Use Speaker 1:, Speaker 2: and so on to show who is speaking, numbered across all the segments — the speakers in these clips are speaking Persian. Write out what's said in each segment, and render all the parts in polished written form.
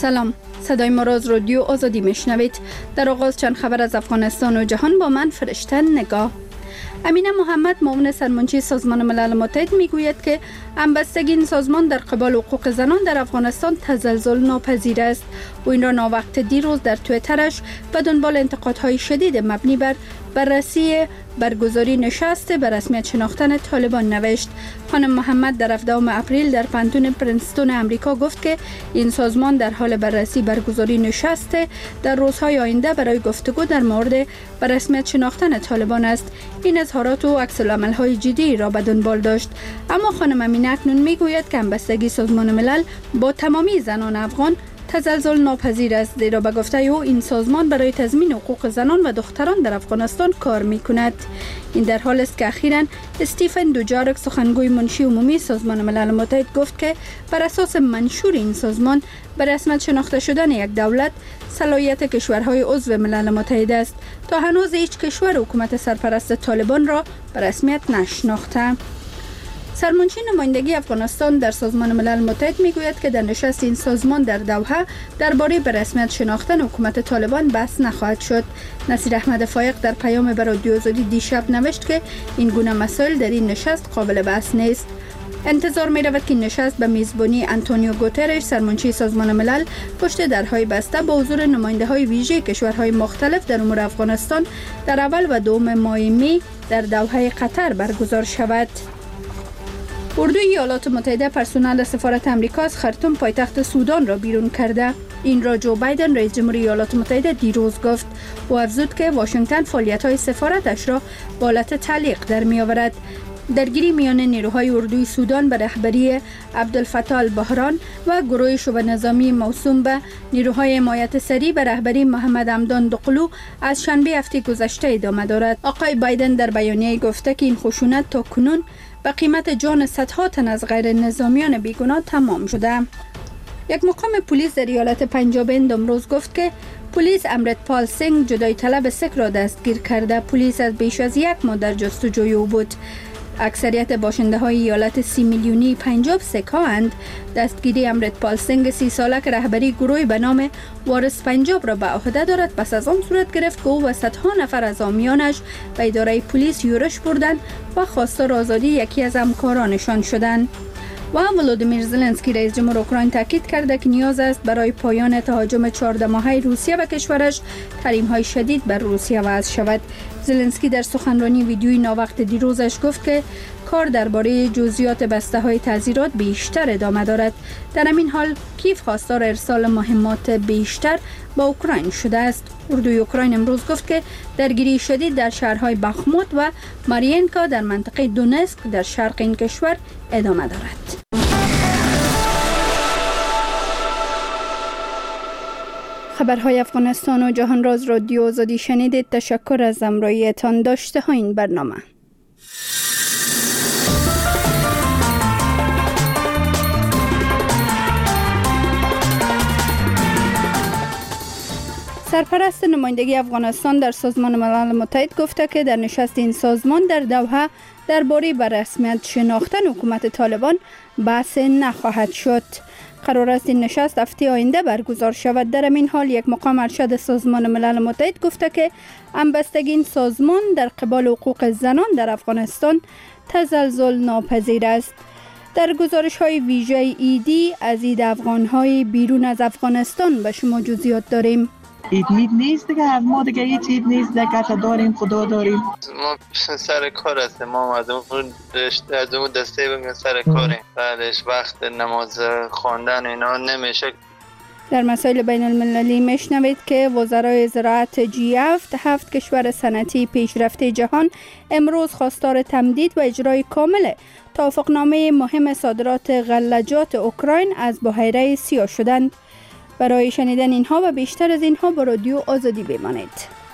Speaker 1: سلام، صدای ما را از رادیو آزادی میشنوید. در آغاز چند خبر از افغانستان و جهان با من فرشته نگاه. امینه محمد معاون سرمنشی سازمان ملل متحد میگوید که همبستگی این سازمان در قبال حقوق زنان در افغانستان تزلزل ناپذیر است و این را ناوقت دیروز در توییترش به دنبال انتقادهای شدید مبنی بر بررسی برگزاری نشست به رسمیت شناختن طالبان نوشت. خانم محمد در 17 اپریل در پانتون پرنستون امریکا گفت که این سازمان در حال بررسی برگزاری نشست در روزهای آینده برای گفتگو در مورد به رسمیت شناختن طالبان است. این اظهارات و عکس‌العمل‌های جدی را به دنبال داشت. اما خانم امینه اکنون میگوید که همبستگی سازمان ملل با تمامی زنان افغان تزلزل ناپذیر است، زیرا به گفته او این سازمان برای تضمین حقوق زنان و دختران در افغانستان کار می‌کند. این در حال است که اخیراً استیفن دوجارک سخنگوی منشی عمومی سازمان ملل متحد گفت که بر اساس منشور این سازمان به رسمیت شناخته شدن یک دولت صلاحیت کشورهای عضو ملل متحد است. تا هنوز هیچ کشور حکومت سرپرست طالبان را به رسمیت نشناخته. سرمنشی نمایندگی افغانستان در سازمان ملل متحد میگوید که در نشست این سازمان در دوحه درباره به رسمیت شناختن حکومت طالبان بحث نخواهد شد. نصیر احمد فایق در پیام به رادیو آزادی دیشب نوشت که این گونه مسائل در این نشست قابل بحث نیست. انتظار می رود که این نشست به میزبانی آنتونیو گوترش سرمنشی سازمان ملل پشت درهای بسته با حضور نماینده های ویژه کشورهای مختلف در امور افغانستان در اول و دوم ماه می در دوحه قطر برگزار شود. اردوی ایالات متحده پرسنل سفارت آمریکا از خرطوم پایتخت سودان را بیرون کرده. این را جو بایدن رئیس جمهوری ایالات متحده دیروز گفت و افزود که واشنگتن فعالیت‌های سفارتش را به حالت تعلیق در می‌آورد. درگیری میان نیروهای اردوی سودان به رهبری عبدالفتاح البحران و گروه شبه نظامی موسوم به نیروهای حمایت سریع به رهبری محمد حمدان دقلو از شنبه هفته گذشته ادامه دارد. آقای بایدن در بیانیه گفته که این خشونت تا کنون به قیمت جان صدها تن از غیر نظامیان بیگناه تمام شده. یک مقام پلیس در ایالت پنجاب هند امروز گفت که پلیس امرتپال سینگ جدای طلب سیک را دستگیر کرده. پلیس از بیش از یک ماه در جستجوی او بود. اکثریت باشنده های ایالت 30 میلیونی پنجاب سیک هاند. دستگیری امرتپال سینگ 30 ساله که رهبری گروهی به نام وارث پنجاب را به عهده دارد پس از آن صورت گرفت که او و صدها نفر از حامیانش به اداره پلیس یورش بردند و خواستار آزادی یکی از همکارانشان شدند. و ولودیمیر زلنسکی رئیس جمهور اوکراین تاکید کرده که نیاز است برای پایان تهاجم 14 ماهه روسیه به کشورش تحریم‌های شدید بر روسیه وضع شود. زلنسکی در سخنرانی ویدیویی ناوقت دیروزش گفت که کار درباره جزئیات بسته‌های تعزیرات بیشتر ادامه دارد. در همین حال کیف خواستار ارسال مهمات بیشتر به اوکراین شده است. اردوی اوکراین امروز گفت که درگیری شدید در شهرهای بخموت و مارینکا در منطقه دونسک در شرق این کشور ادامه دارد. خبرهای افغانستان و جهان را از رادیو آزادی شنیدید. تشکر از همراهیتان. داشته ها این برنامه. سرپرست نمایندگی افغانستان در سازمان ملل متحد گفته که در نشست این سازمان در دوحه درباره به رسمیت شناختن حکومت طالبان بحث نخواهد شد. قرار است این نشست هفته آینده برگزار شود. در این حال یک مقام ارشد سازمان ملل متحد گفته که همبستگی این سازمان در قبال حقوق زنان در افغانستان تزلزل ناپذیر است. در گزارش های ویژه ایدی از عید افغان‌های بیرون از افغانستان به شما جزئیات داریم.
Speaker 2: عید نیست دیگه، از ما دیگه هیچ عید نیست دیگه، داریم خدا داریم.
Speaker 3: ما سر کار هستیم، ما از اون دسته بگیم سر کاریم، بعدش وقت نماز خواندن اینا نمیشه.
Speaker 1: در مسائل بین المللی میشنوید که وزرای زراعت G7 کشور صنعتی پیشرفته جهان امروز خواستار تمدید و اجرای کامل توافقنامه مهم صادرات غلجات اوکراین از بحیره سیاه شدند. برای شنیدن اینها و بیشتر از اینها با رادیو آزادی بمانید.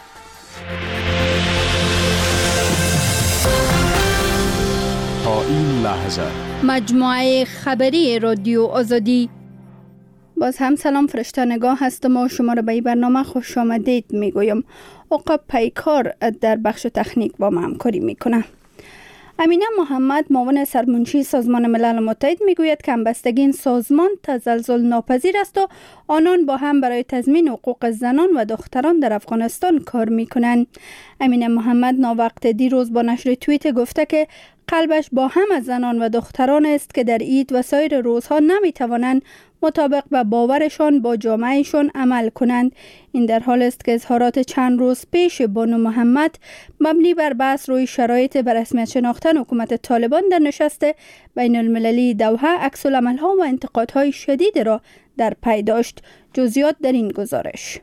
Speaker 4: تا این لحظه
Speaker 1: مجموعه خبری رادیو آزادی. باز هم سلام، فرشته نگاه هستم و شما را به این برنامه خوش آمدید میگویم. عقاب پیکار در بخش تکنیک با ما همکاری میکنه. امینه محمد معاون سرمنشی سازمان ملل متحد میگوید که همبستگی این سازمان تزلزل ناپذیر است و آنان با هم برای تضمین حقوق زنان و دختران در افغانستان کار میکنند. امینه محمد ناوقت دیروز با نشر توییت گفته که قلبش با هم از زنان و دختران است که در عید و سایر روزها نمیتوانند مطابق به باورشان با جامعهشان عمل کنند. این در حال است که اظهارات چند روز پیش بانو محمد مبنی بر بحث روی شرایط به رسمیت شناختن حکومت طالبان در نشست بین المللی دوحه عکس العمل‌ها و انتقادهای شدید را در پی داشت. جزئیات در این گزارش.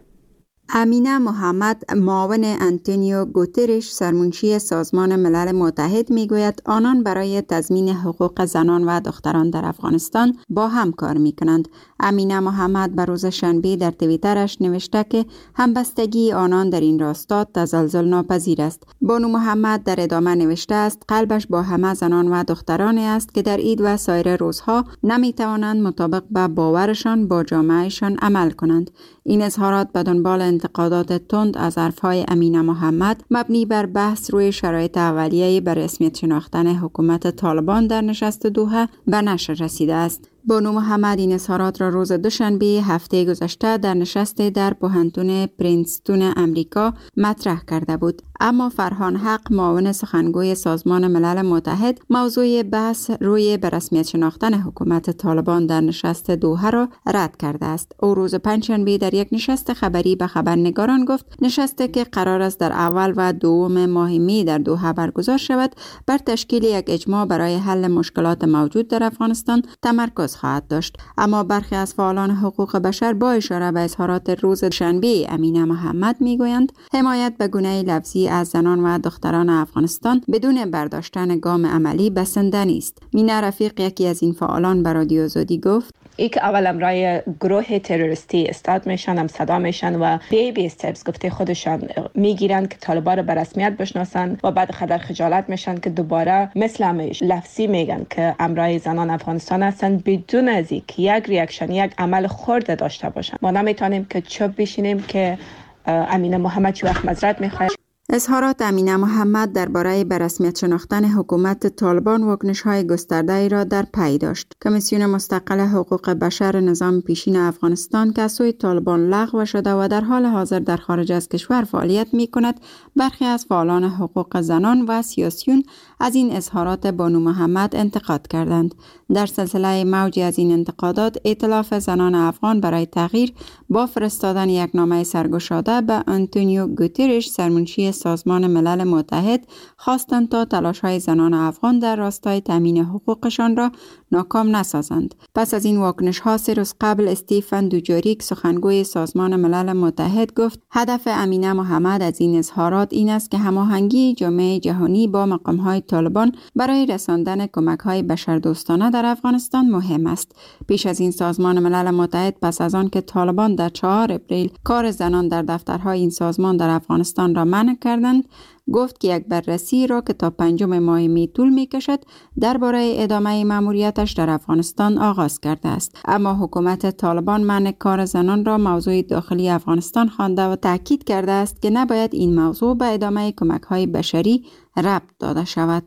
Speaker 5: امینه محمد معاون آنتونیو گوترش سرمنشی سازمان ملل متحد میگوید آنان برای تضمین حقوق زنان و دختران در افغانستان با هم کار میکنند. امینه محمد به روز شنبه در توییترش نوشته که همبستگی آنان در این راستا تزلزل ناپذیر است. بانو محمد در ادامه نوشته است قلبش با همه زنان و دخترانی است که در عید و سایر روزها نمیتوانند مطابق به باورشان با جامعهشان عمل کنند. این اظهارات به دنبال انتقادات تند از حرفهای امینه محمد مبنی بر بحث روی شرایط اولیه به رسمیت شناختن حکومت طالبان در نشست دوحه به نشر رسیده است. بانو محمد این اظهارات را روز دوشنبه هفته گذشته در نشست در پوهنتون پرینستون امریکا مطرح کرده بود. اما فرهان حق معاون سخنگوی سازمان ملل متحد موضوع بحث روی به رسمیت شناختن حکومت طالبان در نشست دوحه را رد کرده است. او روز پنجشنبه در یک نشست خبری به خبرنگاران گفت نشستی که قرار است در اول و دوم ماه می در دوحه برگزار شود بر تشکیل یک اجماع برای حل مشکلات موجود در افغانستان تمرکز خواهد داشت. اما برخی از فعالان حقوق بشر با اشاره به اظهارات روز شنبه امینه محمد میگویند حمایت به گونه لفظی از زنان و دختران افغانستان بدون برداشتن گام عملی بسنده نیست. مینا رفیق یکی از این فعالان به رادیو آزادی گفت
Speaker 6: ای که اول امرای گروه تروریستی استارت میشن، هم صدا میشن و بیبی استپس گفته خودشان میگیرن که طالبان رو به رسمیت بشناسن و بعد خبر خجالت میشن که دوباره مثل همیشه لفظی میگن که امرای زنان افغانستان هستن بدون از اینکه یک ریاکشن یک عمل خرد داشته باشن. ما نمیتونیم که چوب بشینیم که امینه محمد چه وقت معذرت میخواد.
Speaker 5: اظهارات امینه محمد درباره به رسمیت شناختن حکومت طالبان واکنش‌های گسترده‌ای را در پی داشت. کمیسیون مستقل حقوق بشر نظام پیشین افغانستان که از سوی طالبان لغو شده و در حال حاضر در خارج از کشور فعالیت می‌کند، برخی از فعالان حقوق زنان و سیاسیون از این اظهارات بانو محمد انتقاد کردند. در سلسله موجی از این انتقادات، ائتلاف زنان افغان برای تغییر با فرستادن یک نامه سرگشاده به آنتونیو گوترش سرمنشی سازمان ملل متحد خواستند تا تلاش‌های زنان افغان در راستای تامین حقوقشان را ناکام نسازند. پس از این واکنش‌ها 3 روز قبل استیفن دوجاریک سخنگوی سازمان ملل متحد گفت هدف امینه محمد از این اظهارات این است که هماهنگی جامعه جهانی با مقام‌های طالبان برای رساندن کمک‌های بشردوستانه در افغانستان مهم است. پیش از این سازمان ملل متحد پس از آن که طالبان در 4 اپریل کار زنان در دفترهای این سازمان در افغانستان را منع کردند، گفت که یک بررسی را که تا 5 ماه می طول می کشد درباره ادامه مأموریتش در افغانستان آغاز کرده است. اما حکومت طالبان منع کار زنان را موضوع داخلی افغانستان خوانده و تاکید کرده است که نباید این موضوع به ادامه کمک‌های بشری ربط داده شود.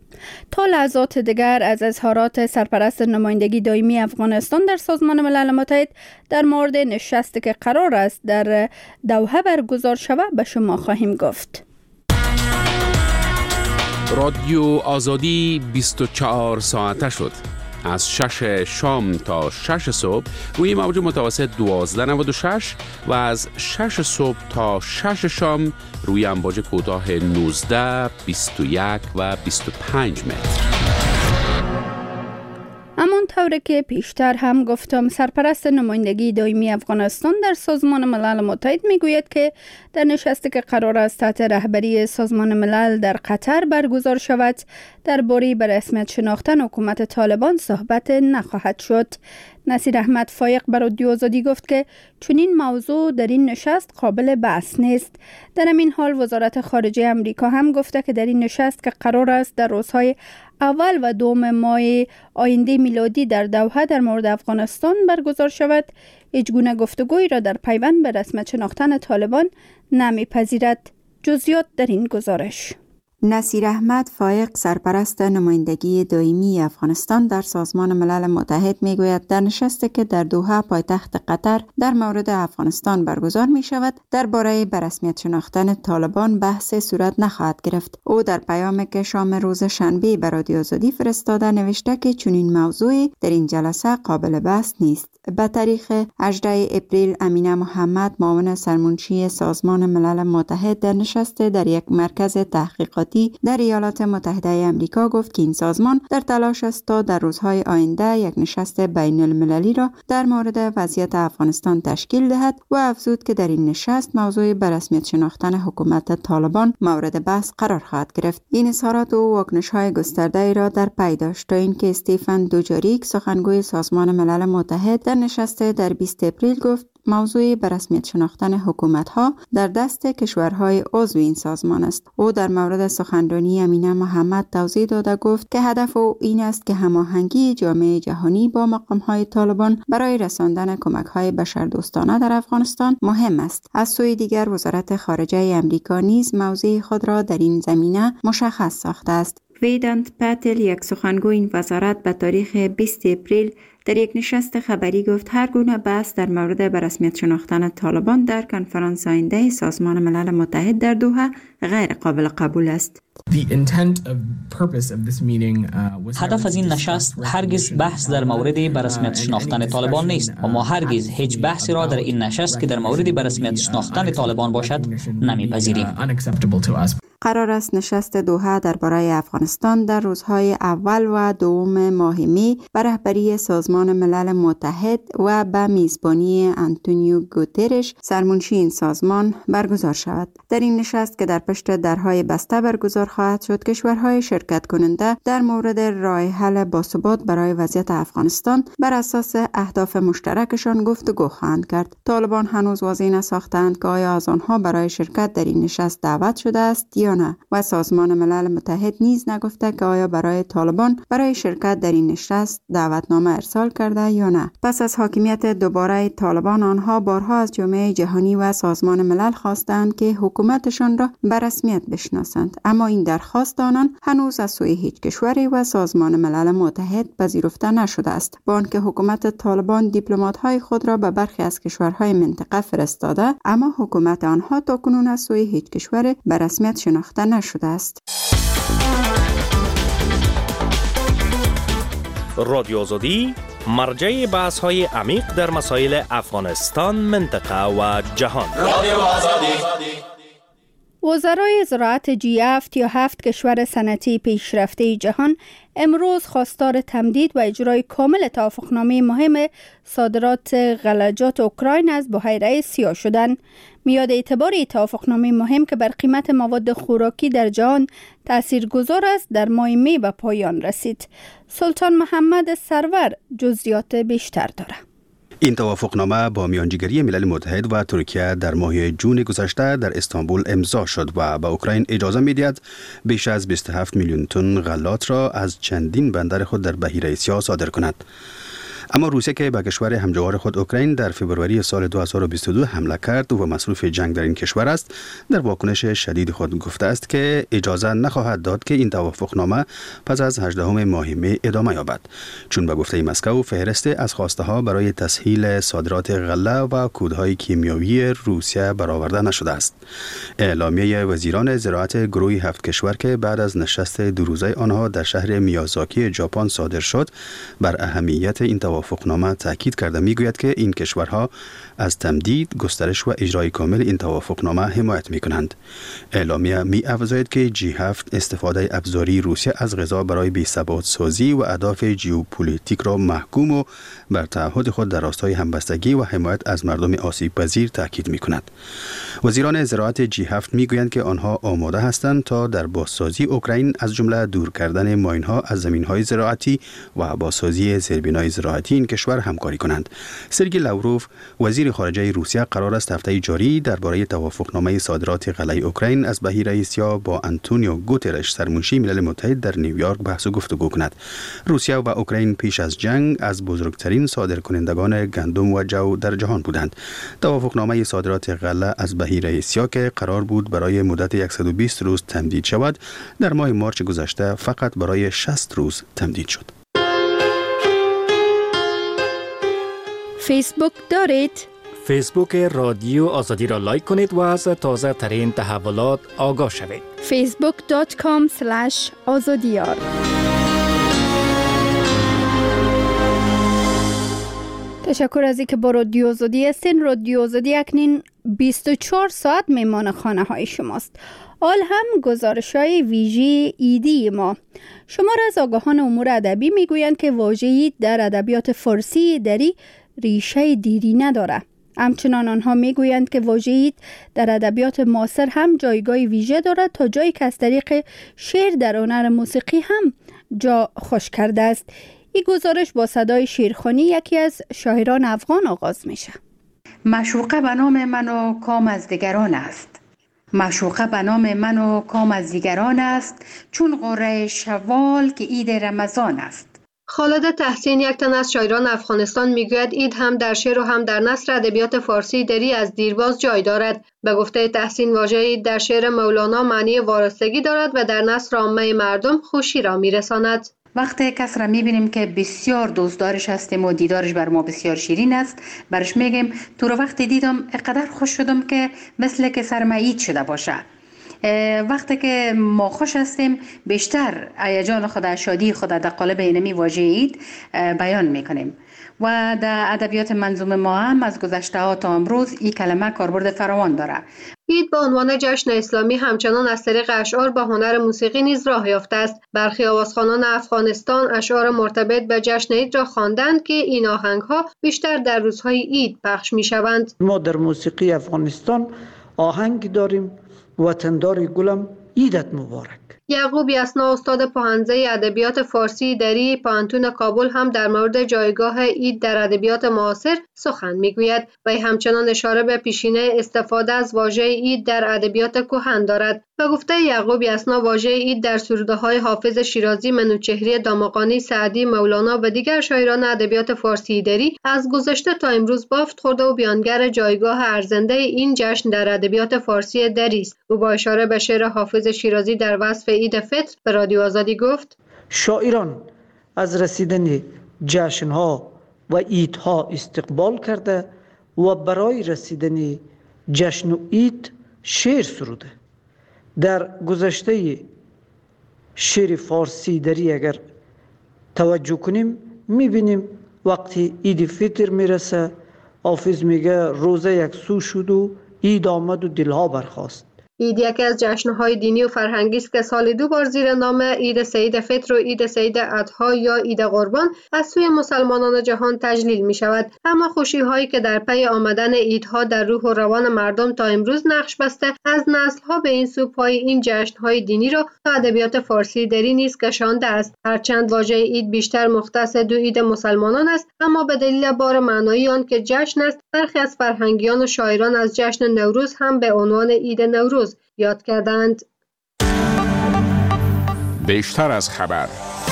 Speaker 1: تا لحظات دیگر از اظهارات سرپرست نمایندگی دائمی افغانستان در سازمان ملل متحد در مورد نشستی که قرار است در دوحه برگزار شود به شما خواهیم گفت.
Speaker 4: رادیو آزادی 24 ساعته شد. از 6 شام تا 6 صبح روی موج متوسط 1296 و از 6 صبح تا 6 شام روی امواج کوتاه 19، 21 و 25 متر.
Speaker 1: همانطور که پیشتر هم گفتم، سرپرست نمایندگی دائمی افغانستان در سازمان ملل متحد میگوید که در نشستی که قرار است تحت رهبری سازمان ملل در قطر برگزار شود درباره به رسمیت شناختن حکومت طالبان صحبت نخواهد شد. نصیر احمد فایق بر رادیو آزادی گفت که چنین موضوع در این نشست قابل بحث نیست. در همین حال وزارت خارجه امریکا هم گفته که در این نشست که قرار است در روزهای اول و دوم ماه آینده میلادی در دوحه در مورد افغانستان برگزار شود، هیچگونه گفتگویی را در پیوند به رسمیت شناختن طالبان نمیپذیرد. جزئیات در این گزارش.
Speaker 5: نصیر احمد فایق سرپرست نمایندگی دائمی افغانستان در سازمان ملل متحد میگوید در نشستی که در دوحه پایتخت قطر در مورد افغانستان برگزار می شود درباره به رسمیت شناختن طالبان بحث صورت نخواهد گرفت. او در پیامی که شام روز شنبه به رادیو آزادی فرستاده نوشته که چنین موضوعی در این جلسه قابل بحث نیست. به تاریخ 18 اپریل امینه محمد معاون سرمنشی سازمان ملل متحد در نشست در یک مرکز تحقیقاتی در ایالات متحده آمریکا گفت که این سازمان در تلاش است تا در روزهای آینده یک نشست بین المللی را در مورد وضعیت افغانستان تشکیل دهد و افزود که در این نشست موضوع به رسمیت شناختن حکومت طالبان مورد بحث قرار خواهد گرفت. این اظهارات و واکنش‌های گسترده را در پی داشت تا اینکه استیفن دوجاریک سخنگوی سازمان ملل متحد در نشست در 20 اپریل گفت موضوع به رسمیت شناختن حکومت‌ها در دست کشورهای عضو این سازمان است. او در مورد سخنرانی امینه محمد توضیح داده گفت که هدف او این است که هماهنگی جامعه جهانی با مقام‌های طالبان برای رساندن کمک‌های بشردوستانه در افغانستان مهم است. از سوی دیگر وزارت خارجه آمریکا نیز موضع خود را در این زمینه مشخص ساخته است. ویدانت پاتل یک سخنگوی این وزارت به تاریخ 20 اپریل در یک نشست خبری گفت هر گونه بحث در مورد به رسمیت شناختن طالبان در کنفرانس آینده سازمان ملل متحد در دوحه غیر قابل قبول است.
Speaker 7: هدف از این نشست هرگز بحث در مورد به رسمیت شناختن طالبان نیست و ما هرگز هیچ بحثی را در این نشست که در مورد به رسمیت شناختن طالبان باشد نمیپذیریم.
Speaker 5: قرار است نشست دوحه درباره افغانستان در روزهای اول و دوم ماه می به رهبری سازمان ملل متحد و به میزبانی آنتونیو گوترش سرمنشی این سازمان برگزار شود. در این نشست که در پشت درهای بسته برگزار خواهد شد، کشورهای شرکت کننده در مورد راه حل باثبات برای وضعیت افغانستان بر اساس اهداف مشترکشان گفتگو خواهند کرد. طالبان هنوز واضح نساختند که آیا از آنها برای شرکت در این نشست دعوت شده است یا نه و سازمان ملل متحد نیز نگفته که آیا برای طالبان برای شرکت در این نشست دعوتنامه ارسال کرده یا نه. پس از حاکمیت دوباره طالبان آنها بارها از جامعه جهانی و سازمان ملل خواستند که حکومتشان را به رسمیت بشناسند، اما این درخواست آنان هنوز از سوی هیچ کشوری و سازمان ملل متحد پذیرفته نشده است، با آنکه حکومت طالبان دیپلمات‌های خود را به برخی از کشورهای منطقه فرستاده، اما حکومت آنها تاکنون از سوی هیچ کشور به رسمیت شناخته نشده است.
Speaker 8: رادیو آزادی مرجع بحث‌های عمیق در مسائل افغانستان، منطقه و جهان. رادیو آزادی.
Speaker 1: وزرای زراعت G7 یا 7 کشور صنعتی پیشرفته جهان امروز خواستار تمدید و اجرای کامل توافقنامه مهم صادرات غلجات اوکراین از بحیره سیاه شدند. میاد اعتبار توافقنامه مهم که بر قیمت مواد خوراکی در جهان تاثیرگذار است در ماه می به پایان رسید. سلطان محمد سرور جزئیات بیشتر دارد.
Speaker 9: این توافقنامه با میانجیگری ملل متحد و ترکیه در ماه جون گذشته در استانبول امضا شد و به اوکراین اجازه می‌دهد بیش از 27 میلیون تن غلات را از چندین بندر خود در بحیره سیاه صادر کند. اما روسیه که به کشور همجوار خود اوکراین در فوریه سال 2022 حمله کرد و مصروف جنگ در این کشور است، در واکنش شدید خود گفته است که اجازه نخواهد داد که این توافقنامه پس از 18 ماه می ادامه یابد، چون به گفته مسکو فهرست از خواسته ها برای تسهیل صادرات غله و کودهای کیمیایی روسیه برآورده نشده است. اعلامیه وزیران زراعت گروه 7 کشور که بعد از نشست دو روزه آنها در شهر میازاکی ژاپن صادر شد، بر اهمیت این توافقنامه تاکید کرده میگوید که این کشورها از تمدید، گسترش و اجرای کامل این توافقنامه حمایت میکنند. اعلامیه می‌افزاید که G7 استفاده ابزاری روسیه از غذا برای بی‌ثبات سازی و اهداف ژئوپلیتیک را محکوم و بر تعهد خود در راستای همبستگی و حمایت از مردم آسیب پذیر تاکید میکند. وزیران زراعت G7 میگویند که آنها آماده هستند تا در بازسازی اوکراین از جمله دور کردن ماین‌ها از زمین‌های زراعتی و بازسازی زیربنای زراعتی امنیتی این کشور همکاری کنند. سرگئی لاوروف وزیر خارجه روسیه قرار است هفته جاری درباره توافقنامه صادرات غله اوکراین از بحیر اسیا با آنتونیو گوترش سرمنشی ملل متحد در نیویورک بحث و گفتگو کند. روسیه و اوکراین پیش از جنگ از بزرگترین صادرکنندگان گندم و جو در جهان بودند. توافقنامه صادرات غله از بحیر اسیا که قرار بود برای مدت 120 روز تمدید شود، در ماه مارچ گذشته فقط برای 60 روز تمدید شد.
Speaker 1: فیسبوک دارید؟
Speaker 8: فیسبوک رادیو آزادی را لایک کنید و از تازه ترین تحولات آگاه شوید.
Speaker 1: facebook.com/azadiyar. تشکر از اینکه با رادیو آزادی هستین. رادیو آزادی اکنین 24 ساعت میمان خانه های شماست. حال هم گزارش های ویژه ایدی ما. شمار از آگاهان امور ادبی میگویند که واژه اید در ادبیات فارسی دری ریشه دیری نداره. همچنان آنها میگویند که واژه اید در ادبیات معاصر هم جایگاه ویژه دارد تا جایی که از طریق شعر در هنر موسیقی هم جا خوش کرده است. این گزارش با صدای شیرخوانی یکی از شاعران افغان آغاز میشه.
Speaker 10: معشوقه به نام من و کام از دیگران است. معشوقه به نام من و کام از دیگران است، چون قره شوال که عید رمضان است.
Speaker 11: خالد تحسین، یک تن از شاعران افغانستان، میگوید اید هم در شعر و هم در نثر ادبیات فارسی دری از دیرباز جای دارد. به گفته تحسین واژه اید در شعر مولانا معنی وارستگی دارد و در نثر عامه مردم خوشی را میرساند.
Speaker 10: وقتی کس را میبینیم که بسیار دوستدارش هستیم و دیدارش بر ما بسیار شیرین است، برش میگیم تو رو وقتی دیدم اقدر خوش شدم که مثل که سرم عید شده باشه. وقتی که ما خوش هستیم بیشتر هیجان خود، شادی خود در قالب اینمی واژه اید بیان میکنیم. و در ادبیات منظوم ما هم از گذشته ها تا امروز این کلمه کاربرد فراوان داره.
Speaker 11: اید به عنوان جشن اسلامی همچنان از طریق اشعار به هنر موسیقی نیز راه یافته است. برخی آوازخوانان افغانستان اشعار مرتبط به جشن اید را خواندند که این آهنگ‌ها بیشتر در روزهای اید پخش می‌شوند.
Speaker 12: ما در موسیقی افغانستان آهنگ داریم: وطندار گلم عیدت مبارک.
Speaker 11: یعقوب یسنا، استاد پوهنځی ادبیات فارسی دری پوهنتون کابل، هم در مورد جایگاه اید در ادبیات معاصر سخن میگوید و همچنان اشاره به پیشینه استفاده از واژه اید در ادبیات کهن دارد. به گفته یعقوب یسنا، واژه اید در سروده‌های حافظ شیرازی، منوچهری دامغانی، سعدی، مولانا و دیگر شاعران ادبیات فارسی دری از گذشته تا امروز بافت خورده و بیانگر جایگاه ارزنده این جشن در ادبیات فارسی دری است. او با اشاره به شعر حافظ شیرازی در وصف عید فطر به رادیو آزادی گفت:
Speaker 12: شاعران از رسیدن جشن‌ها و عیدها استقبال کرده و برای رسیدن جشن و عید شعر سروده. در گذشته شعر فارسی دری اگر توجه کنیم میبینیم وقتی عید فطر میرسه حافظ میگه روزه یک سو شد و عید آمد و دلها برخاست.
Speaker 11: عید یکی از جشن‌های دینی و فرهنگی است که سال 2 بار زیر نام عید سعید فطر و عید سعید اضحی یا عید قربان از سوی مسلمانان جهان تجلیل می شود. اما خوشی‌هایی که در پی آمدن عیدها در روح و روان مردم تا امروز نقش بسته، از نسل‌ها به این سو پای این جشن‌های دینی را تا ادبیات فارسی دری نیز کشانده است. هرچند واژه عید بیشتر مختص 2 عید مسلمانان است، اما به دلیل بار معنایی آن که جشن است، برخی از فرهنگیان و شاعران از جشن نوروز هم به عنوان عید نوروز یاد کردند.
Speaker 4: بیشتر از خبر.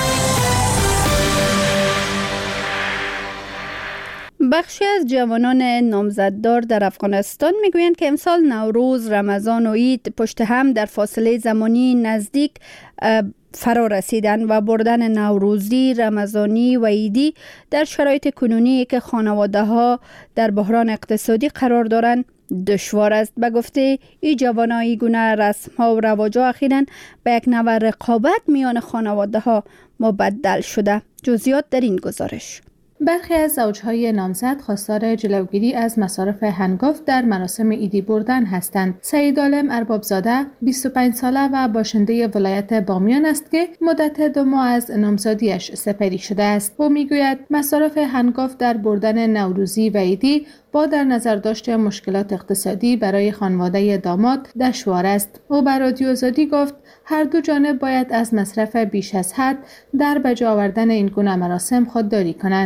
Speaker 1: بخشی از جوانان نامزددار در افغانستان میگویند که امسال نوروز، رمضان و عید پشت هم در فاصله زمانی نزدیک فرا رسیدن و بردن نوروزی، رمضانی و عیدی در شرایط کنونی که خانواده ها در بحران اقتصادی قرار دارند دشوار است. به گفته این جوانان، این گونه رسم ها و رواج ها اخیراً به یک نوع رقابت میان خانواده ها مبدل شده. جزئیات در این گزارش.
Speaker 13: برخی از زوجهای نامزد خواستار جلوگیری از مصارف هنگفت در مراسم عیدی بردن هستند. سعید عالم اربابزاده 25 ساله و باشنده ولایت بامیان است که مدت 2 ماه از نامزدیش سپری شده است. او میگوید مصارف هنگفت در بردن نوروزی و عیدی با در نظر داشت مشکلات اقتصادی برای خانواده داماد دشوار است. او بر رادیو آزادی گفت هر دو جانب باید از مصرف بیش از حد در به جا آوردن این گونه مراسم خودداری کنند.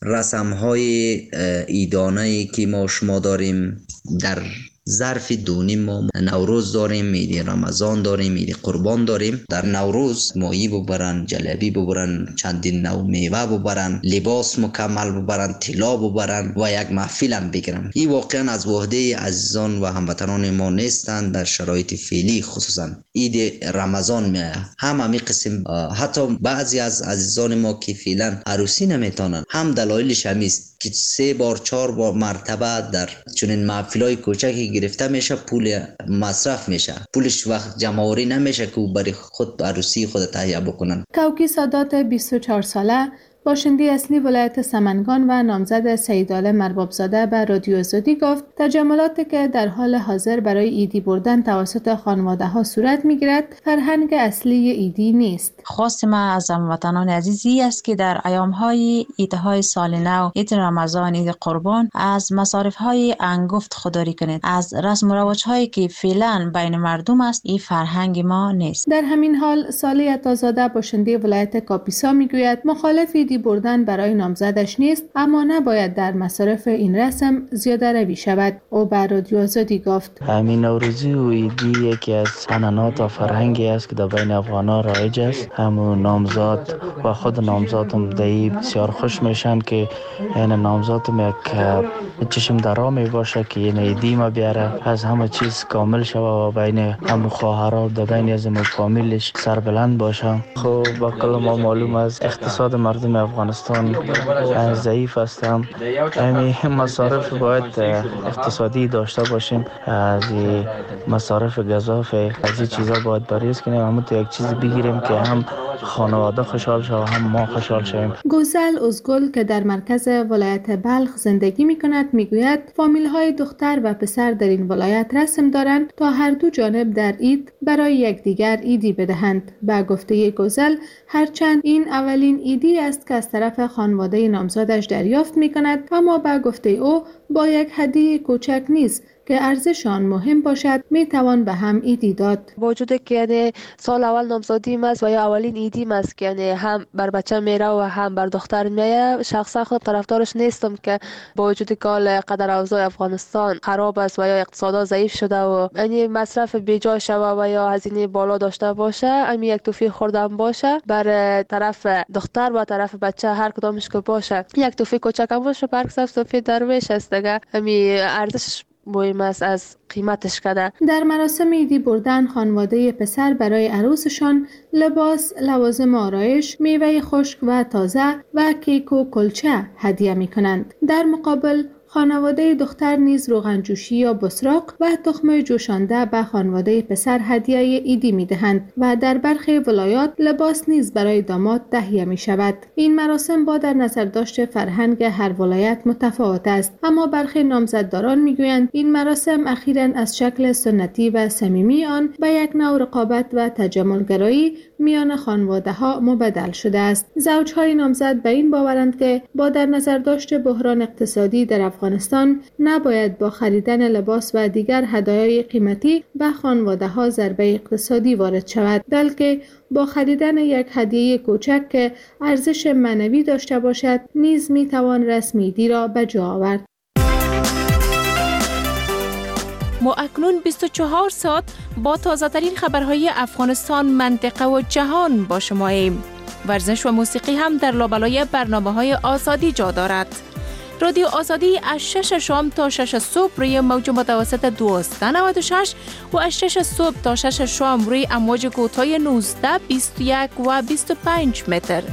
Speaker 14: رسم‌های عیدانه‌ای که ما شما داریم در ظرف دونیم ما نوروز داریم، عید رمضان داریم، عید قربان داریم. در نوروز ماهی ببرن، جلبی ببرن، چندین نوع میوه ببرن، لباس مکمل ببرن، طلا ببرن و یک محفل هم بگیرن. این واقعا از وحده عزیزان و هموطنان ما نیستند در شرایط فعلی. خصوصا عید رمضان می همین قسم حتی بعضی از عزیزان ما که فعلا عروسی نمیتونن، هم دلایلش همیست که 3 بار 4 بار مرتبه در چنین محفلای کوچکی گرفته میشه، پول مصرف میشه، پولش وقت جمع‌آوری نمیشه که برای خود عروسی خود تهیه بکنن.
Speaker 13: کوکی سادات 24 ساله باشنده اصلی ولایت سمنگان و نامزد سیدعالم اربابزاده به رادیو آزادی گفت تجملاتی که در حال حاضر برای عیدی بردن توسط خانواده ها صورت میگیرد فرهنگ اصلی عیدی نیست.
Speaker 15: خواست ما از هموطنان عزیزی است که در ایام‌های عیدهای سال نو، عید رمضان، عید قربان از مصارف‌های انگفت خودداری کنید. از رسم و رواج‌هایی که فعلا بین مردم است، این فرهنگ ما نیست.
Speaker 13: در همین حال صالح عطازاده باشنده ولایت کاپیسا میگوید مخالف عیدی بردن برای نامزدش نیست، اما نباید در مصارف این رسم زیاده روی شود. او به رادیو آزادی گفت
Speaker 16: همین نوروزی و عیدی یکی از عنعنات و فرهنگی است که در بین افغانان رایج است. همون نامزاد و خود نامزاد هم دایی بسیار خوش میشن که این نامزاد هم یک چشم درا می باشه که این عیدی ما بیاره، از همه چیز کامل شوه و بین همون خواهرها در بین از کاملش سربلند باشه. خب با کل ما معلوم است اقتصاد مردم افغانستان ضعیف است. همین مصارف باید اقتصادی داشته باشیم. از مصارف گزافه از این چیزا باید پرهیز کنیم، اما تو یک چیز بگیریم که هم خانواده خوشحال شوه هم ما خوشحال شویم.
Speaker 13: گوزل ازگل که در مرکز ولایت بلخ زندگی می کند میگوید فامیل های دختر و پسر در این ولایت رسم دارند تا هر دو جانب در عید برای یکدیگر عیدی بدهند. با گفته گوزل هرچند این اولین عیدی است که از طرف خانواده نامزادش دریافت می کند، اما با گفته او با یک هدیه کوچک نیست که ارزش آن مهم باشد می توان به هم عیدی داد.
Speaker 17: با وجود که یعنی سال اول نامزادیم است و یا اولین عیدیم است که یعنی هم بر بچه میره و هم بر دختر میره، شخصا خود طرفدارش نیستم که با وجود که قدر اوضاع افغانستان خراب است و یا اقتصاد ضعیف شده و یعنی مصرف بیجا شوه و یا هزینه بالا داشته باشه، همین یک توفیق خوردن باشه بر طرف دختر و طرف بچه هر کدامش که باشه، یک توفیق کوچک هم باشه، برعکس توفیق درویش است دیگه. همین ارزش مهم است از قیمتش کده.
Speaker 13: در مراسم عیدی بردن خانواده پسر برای عروسشان لباس، لوازم آرایش، میوه خشک و تازه و کیک و کلچه هدیه می کنند. در مقابل خانواده دختر نیز روغن جوشی یا بسراق و تخم جوشانده به خانواده پسر هدیه عیدی می دهند و در برخی ولایات لباس نیز برای داماد تهیه می شود. این مراسم با در نظر داشت فرهنگ هر ولایت متفاوت است، اما برخی نامزدداران می گویند این مراسم اخیراً از شکل سنتی و صمیمی آن به یک نوع رقابت و تجملگرایی میان خانواده ها مبدل شده است. زوجهای نامزد به این باورند که با در نظر داشت بحران اقتصادی در افغانستان نباید با خریدن لباس و دیگر هدایای قیمتی به خانواده ها ضربه اقتصادی وارد شود، بلکه با خریدن یک هدیه کوچک که ارزش معنوی داشته باشد نیز می توان رسم عیدی را به جا آورد.
Speaker 18: ما اکنون 24 ساعت با تازه‌ترین خبرهای افغانستان، منطقه و جهان با شماییم. ورزش و موسیقی هم در لابلای برنامه‌های آزادی جا دارد. رادیو آزادی از 6 شام تا 6 صبح روی موج متوسط 1296 و از 6 صبح تا 6 شام روی امواج کوتاه 19، 21 و 25 متر.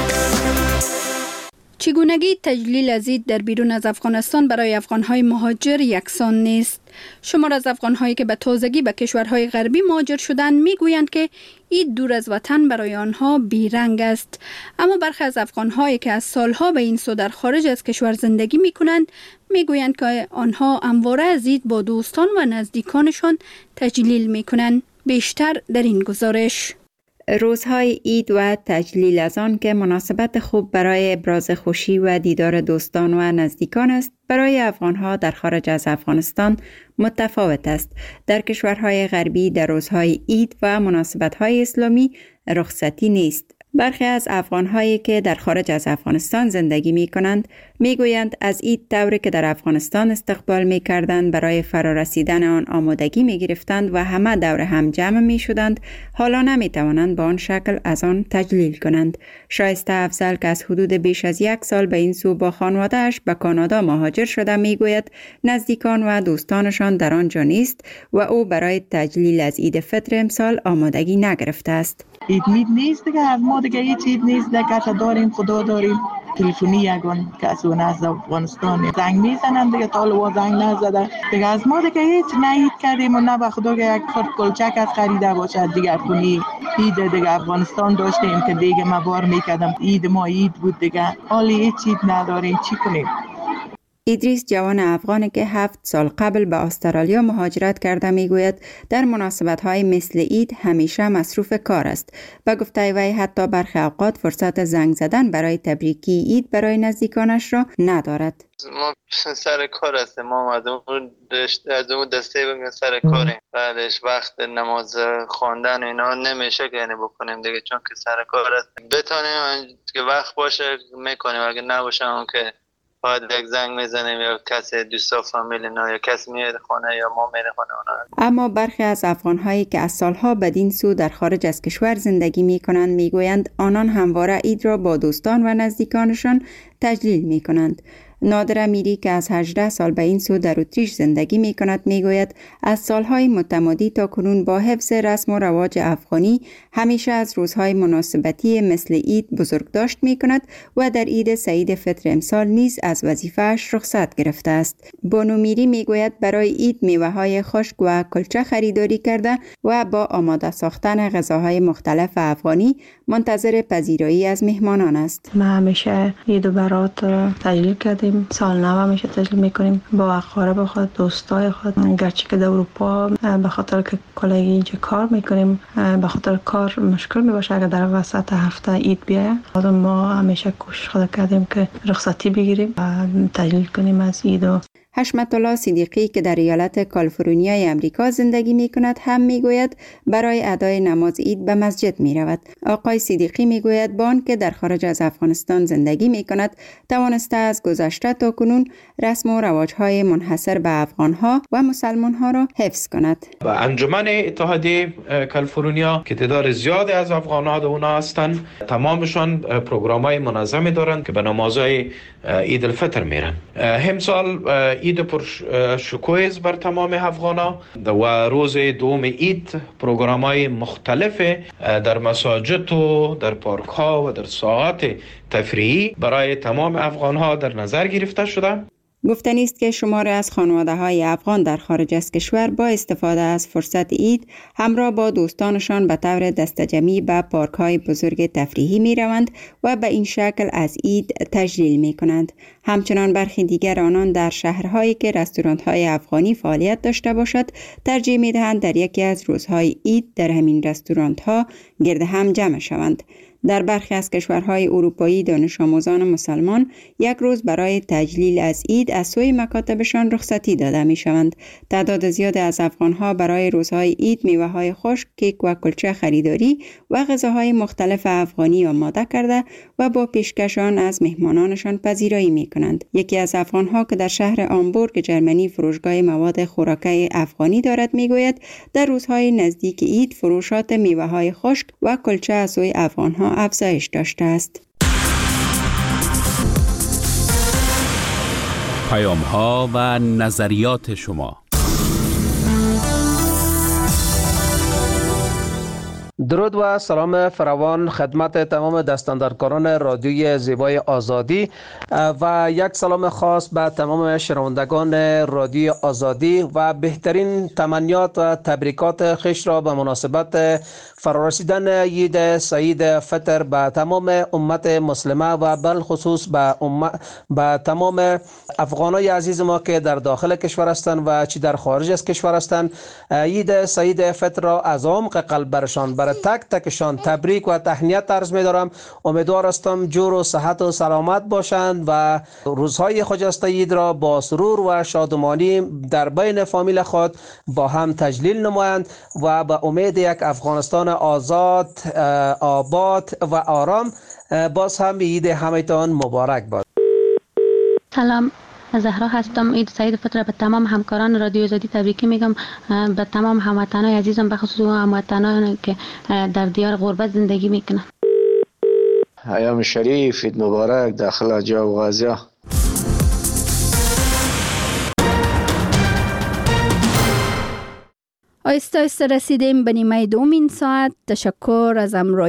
Speaker 1: چگونگی تجلیل از عید در بیرون از افغانستان برای افغانهای مهاجر یکسان نیست. شمار از افغانهایی که به تازگی به کشورهای غربی مهاجر شدند میگویند که عید دور از وطن برای آنها بیرنگ است، اما برخی از افغانهایی که از سالها به این سو در خارج از کشور زندگی میکنند میگویند که آنها همواره از عید با دوستان و نزدیکانشان تجلیل میکنند. بیشتر در این گزارش.
Speaker 5: روزهای عید و تجلیل از آن که مناسبت خوب برای ابراز خوشی و دیدار دوستان و نزدیکان است، برای افغانها در خارج از افغانستان متفاوت است. در کشورهای غربی در روزهای عید و مناسبت‌های اسلامی رخصتی نیست. برخی از افغان‌هایی که در خارج از افغانستان زندگی می‌کنند می‌گویند از عید طوری که در افغانستان استقبال می‌کردند برای فرارسیدن آن آمادگی می‌گرفتند و همه دور هم جمع می‌شدند، حالا نمی‌توانند با آن شکل از آن تجلیل کنند. شایسته افضل که از حدود بیش از 1 سال به این سو با خانواده‌اش به کانادا مهاجر شده می‌گوید نزدیکان و دوستانشان در آنجا نیست و او برای تجلیل از عید فطر امسال آمادگی نگرفته است.
Speaker 2: عید نیست دیگه، از ما دیگه هیچ عید نیست دیگه. کسا داریم خدا داریم. تلفنی یگان کسو از افغانستان زنگ میزنن دیگه، طالبا زنگ نزده دیگه. از ما دیگه هیچ نه عید کردیم و نه به خدا که یک فرد کلچک از خریده باشد دیگه. خونی عید دیگه افغانستان داشتیم که دیگه ما بار میکردم، عید ما عید بود دیگه. حالی هیچ عید نداریم، چی کنیم؟
Speaker 5: ادریس جوان افغانی که 7 سال قبل به استرالیا مهاجرت کرده میگوید در مناسبت‌های مثل عید همیشه مصروف کار است. به گفته وی حتی برخی اوقات فرصت زنگ زدن برای تبریکی عید برای نزدیکانش را ندارد.
Speaker 3: ما سر کار هستیم، ما از اون دسته بگیم سر کاریم. بعدش وقت نماز خواندن اینا نمیشه که یعنی بکنیم دیگه، چون که سر کار هستیم. بتونیم که وقت باشه میکنیم، اگه نباشه اون که باید یک زنگ میزنیم یا کسی دوستا فامیل اینا یا کسی میاد خانه یا ما میره خانه اونا.
Speaker 5: اما برخی از افغان‌هایی که از سالها بدین سو در خارج از کشور زندگی می‌کنند میگویند آنان همواره عید را با دوستان و نزدیکانشان تجلیل می‌کنند. نادر امیری که از 18 سال به این سو در اتریش زندگی می کند می گوید از سالهای متمادی تا کنون با حفظ رسم و رواج افغانی همیشه از روزهای مناسبتی مثل عید بزرگداشت می کند و در عید سعید فطر امسال نیز از وظیفه‌اش رخصت گرفته است. بانو میری می گوید برای عید میوه‌های خشک و کلچه خریداری کرده و با آماده ساختن غذاهای مختلف افغانی منتظر پذیرایی از مهمانان است.
Speaker 19: ما همیشه عید و برات تجلیل کردیم، سال نو همیشه تجلیل میکنیم با اقارب خود، دوستای خود. گرچه که در اروپا به خاطر که کلگی اینجا کار میکنیم به خاطر کار مشکل میباشه اگر در وسط هفته عید بیایه، ما همیشه کوشش خود کردیم که رخصتی بگیریم و تجلیل کنیم از عید.
Speaker 5: حشمت الله صدیقی که در ایالت کالیفرنیای امریکا زندگی می کند هم می گوید برای ادای نماز عید به مسجد می رود. آقای صدیقی می گوید با آنکه در خارج از افغانستان زندگی می کند توانسته از گذشته تا کنون رسم و رواج‌های منحصر به افغان‌ها و مسلمان‌ها را حفظ کند.
Speaker 20: و انجمن اتحادیه کالیفرنیا که تعداد زیادی از افغان‌ها در اونها هستند، تمامشان پروگرام‌های منظمی دارند که به نمازهای عید الفطر میرن. امسال عید پر شکوه بر تمام افغانا و روز دوم عید پروگرام‌های مختلف در مساجد و در پارک ها و در ساعات تفریحی برای تمام افغان‌ها در نظر گرفته شده.
Speaker 5: گفتنی است که شماری از خانواده‌های افغان در خارج از کشور با استفاده از فرصت عید همراه با دوستانشان به طور دسته‌جمعی به پارک‌های بزرگ تفریحی می‌روند و به این شکل از عید تجلیل می‌کنند. همچنان برخی دیگر آنان در شهرهایی که رستوران‌های افغانی فعالیت داشته باشد ترجیح می‌دهند در یکی از روزهای عید در همین رستوران‌ها گرد هم جمع شوند. در برخی از کشورهای اروپایی دانش آموزان مسلمان یک روز برای تجلیل از عید از سوی مکاتبشان رخصتی داده می شوند. تعداد زیاد از افغانها برای روزهای عید میوه‌های خشک، کیک و کلچه خریداری و غذاهای مختلف افغانی آماده کرده و با پیشکشان از مهمانانشان پذیرایی می کنند. یکی از افغانها که در شهر آمبورگ جرمنی فروشگاه مواد خوراکی افغانی دارد می گوید در روزهای نزدیک عید فروشات میوه‌های خشک و کلچه از سوی افغانها افزایش داشته است.
Speaker 4: پیام‌ها و نظریات شما.
Speaker 21: درود و سلام فراوان خدمت تمام دستاندرکاران رادیوی زیبای آزادی و یک سلام خاص به تمام شنوندگان رادیوی آزادی و بهترین تمنیات و تبریکات خوش را به مناسبت فرارسیدن عید سعید فطر به تمام امت مسلمه و بالخصوص به تمام افغانای عزیز ما که در داخل کشور هستند و چی در خارج از کشور هستند. عید سعید فطر را از عمق قلب برشان برسانیم. تک تکشان تبریک و تهنیت عرض می دارم. امیدوار هستم جور و صحت و سلامت باشند و روزهای خجسته عید را با سرور و شادمانی در بین فامیل خود با هم تجلیل نمایند و به امید یک افغانستان آزاد، آباد و آرام باز هم عید همتان مبارک باد.
Speaker 6: سلام، زهرا هستم. عید سعید فطر به تمام همکاران رادیو آزادی تبریک میگم، به تمام هموطنان عزیزم، به خصوص هموطنان که در دیار غربت زندگی میکنن.
Speaker 22: ایام شریف، عید مبارک داخل جا و غازیه.
Speaker 1: آهسته آهسته رسیدیم به نیمه دوم این ساعت. تشکر از همراهی